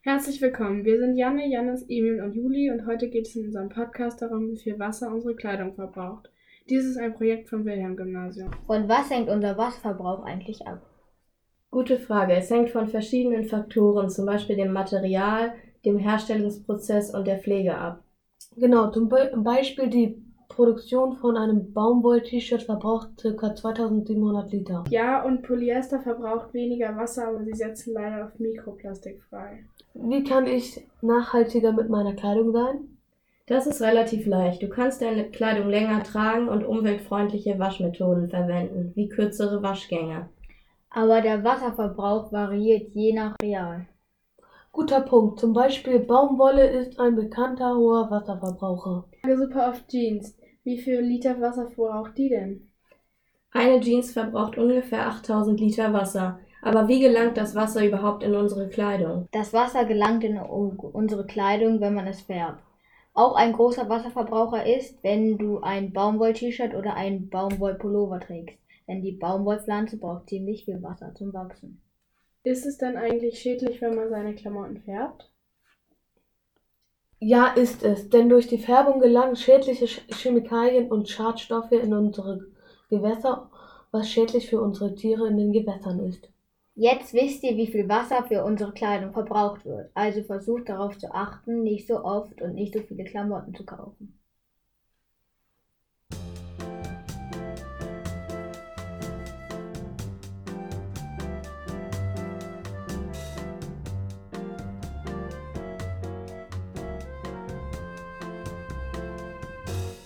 Herzlich willkommen, wir sind Janne, Jannis, Emil und Juli und heute geht es in unserem Podcast darum, wie viel Wasser unsere Kleidung verbraucht. Dies ist ein Projekt vom Wilhelm-Gymnasium. Von was hängt unser Wasserverbrauch eigentlich ab? Gute Frage. Es hängt von verschiedenen Faktoren, zum Beispiel dem Material, dem Herstellungsprozess und der Pflege ab. Genau, zum Beispiel die Produktion von einem Baumwoll-T-Shirt verbraucht ca. 2700 Liter. Ja, und Polyester verbraucht weniger Wasser, aber sie setzen leider auf Mikroplastik frei. Wie kann ich nachhaltiger mit meiner Kleidung sein? Das ist relativ leicht. Du kannst deine Kleidung länger tragen und umweltfreundliche Waschmethoden verwenden, wie kürzere Waschgänge. Aber der Wasserverbrauch variiert je nach Material. Guter Punkt. Zum Beispiel Baumwolle ist ein bekannter hoher Wasserverbraucher. Ich trage super oft Jeans. Wie viel Liter Wasser verbraucht die denn? Eine Jeans verbraucht ungefähr 8000 Liter Wasser. Aber wie gelangt das Wasser überhaupt in unsere Kleidung? Das Wasser gelangt in unsere Kleidung, wenn man es färbt. Auch ein großer Wasserverbraucher ist, wenn du ein Baumwoll-T-Shirt oder einen Baumwoll-Pullover trägst. Denn die Baumwollpflanze braucht ziemlich viel Wasser zum Wachsen. Ist es denn eigentlich schädlich, wenn man seine Klamotten färbt? Ja, ist es, denn durch die Färbung gelangen schädliche Chemikalien und Schadstoffe in unsere Gewässer, was schädlich für unsere Tiere in den Gewässern ist. Jetzt wisst ihr, wie viel Wasser für unsere Kleidung verbraucht wird. Also versucht darauf zu achten, nicht so oft und nicht so viele Klamotten zu kaufen.